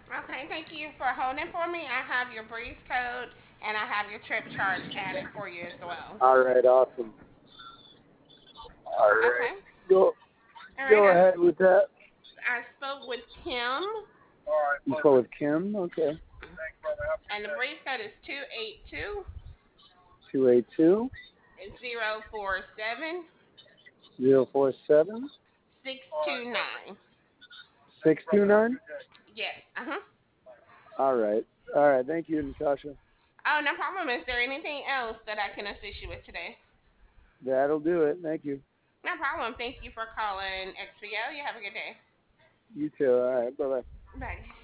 Okay, thank you for holding for me. I have your breeze code and I have your trip charge added for you as well. All right, awesome. All right, Okay. go All right. go ahead with that. I spoke with Kim, You spoke with Kim. Okay. and the breeze code is 282 282 047 047 629. 629. Yes. Uh huh. All right. All right. Thank you, Natasha. Oh, no problem. Is there anything else that I can assist you with today? That'll do it. Thank you. No problem. Thank you for calling XPO. You have a good day. You too. All right. Bye bye. Bye.